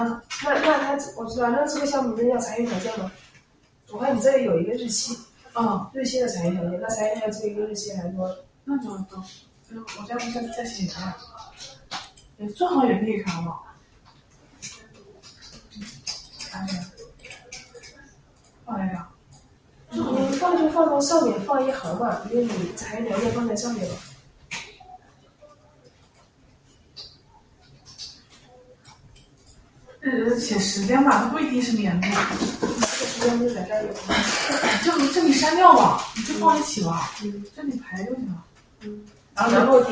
那我知道，那这个项目要裁员条件吗？我看你这里有一个日期，日期的裁员条件，那裁员条件这一个日期还多， 那就我再写一下，正好也可以查嘛。放来着。 你放就放到上面，放一行嘛，因为你裁员条件放在上面嘛。 写时间吧，它不一定是年度。 这个时间不是在这儿有。 这你删掉吧，你就放一起吧。这里排就行了。然后